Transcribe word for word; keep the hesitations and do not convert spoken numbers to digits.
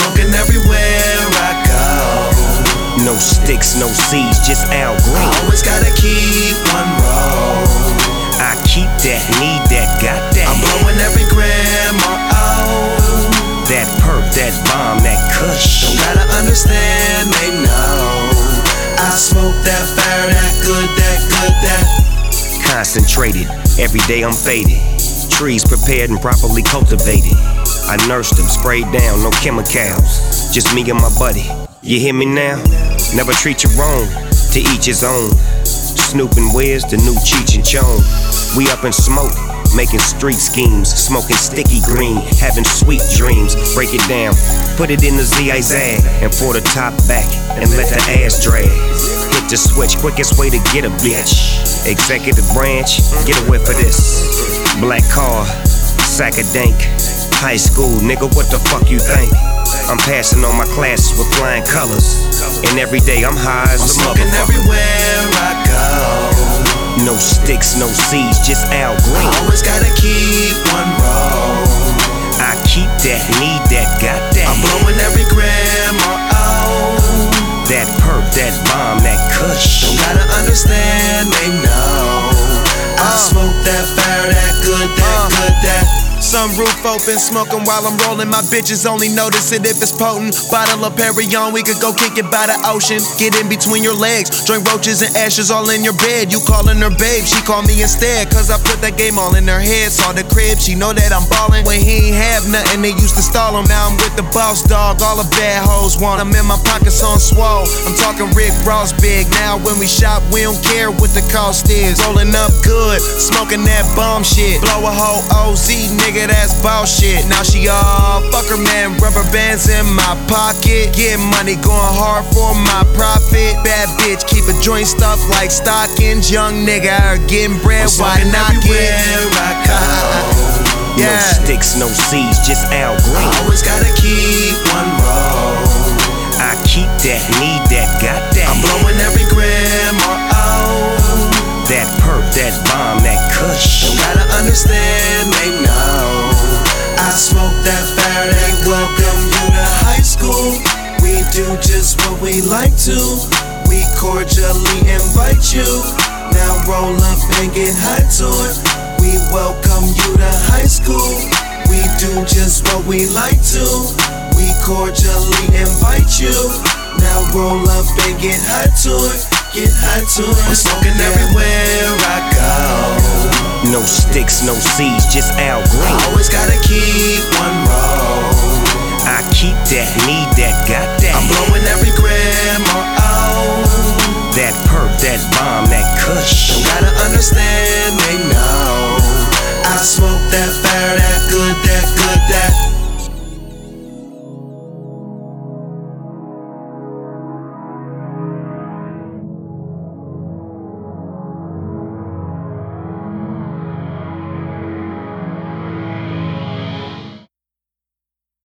smoking everywhere I go. No sticks, no seeds, just Al Green. I always gotta keep one roll. I keep that, need that, got that. I'm blowing every gram or oh. That perp, that bomb, that kush. Don't gotta understand, they know. I smoke that fire, that good, that good, that concentrated, every day I'm faded. Trees prepared and properly cultivated. I nursed them, sprayed down, no chemicals. Just me and my buddy. You hear me now? Never treat you wrong, to each his own. Snoop and Wiz, the new Cheech and Chong. We up in smoke, making street schemes. Smoking sticky green, having sweet dreams. Break it down, put it in the Z I zag, and pour the top back, and let the ass drag. Hit the switch, quickest way to get a bitch. Executive branch, get a whiff of this. Black car, sack of dank. High school, nigga, what the fuck you think? I'm passing on my classes with flying colors. And every day I'm high as a smoking motherfucker. Everywhere I go. No sticks, no seeds, just Al Green. I always gotta keep one roll. I keep that, need that, got that. I'm blowing every gram or oh. That perp, that bomb, that kush. Don't gotta understand, they know. I smoke that fire, that good, that uh. good, that sunroof open, smoking while I'm rolling. My bitches only notice it if it's potent. Bottle of Perrier, we could go kick it by the ocean. Get in between your legs, drink roaches and ashes all in your bed. You calling her babe, she call me instead. Cause I put that game all in her head. Saw the crib, she know that I'm ballin'. When he ain't have nothing, they used to stall him. Now I'm with the boss dog, all the bad hoes want him. In my pockets on swole, I'm talking Rick Ross big. Now when we shop, we don't care what the cost is. Rolling up good, smoking that bomb shit. Blow a whole O Z, nigga, that's bullshit. Now she all fuck her man, rubber bands in my pocket. Get money, going hard for my profit. Bad bitch, keep a joint stuff like stockings. Young nigga are getting bread, why not get? I go. Yeah. No sticks, no seeds, just Al Green. I always gotta keep one roll. I keep that, need that, got that. I'm blowing every gram or oh. That perp, that bomb, that kush. Don't gotta understand, they know. I smoke that fire, they welcome you to high school. We do just what we like to. We cordially invite you. Now roll up and get high to it. We welcome you to high school. We do just what we like to. We cordially invite you. Now roll up and get high to it. Get high to it. I'm smoking everywhere I go. No sticks, no seeds, just Al Green. I always gotta keep one roll. I keep that, need that, got that. I'm blowing every gram or oh. That perp, that bomb, that kush. Don't gotta understand, they know. I smoke that fire, that good, that good, that